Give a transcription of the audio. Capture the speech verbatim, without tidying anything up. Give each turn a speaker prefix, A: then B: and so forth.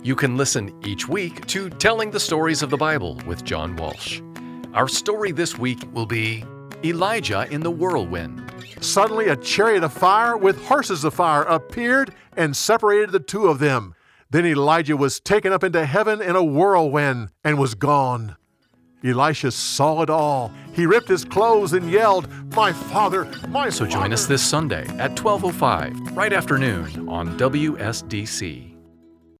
A: You can listen each week to Telling the Stories of the Bible with John Walsh. Our story this week will be Elijah in the Whirlwind.
B: Suddenly a chariot of fire with horses of fire appeared and separated the two of them. Then Elijah was taken up into heaven in a whirlwind and was gone. Elisha saw it all. He ripped his clothes and yelled, "My father, my
A: So
B: father!"
A: join us this Sunday at twelve oh five, right after noon on W S D C.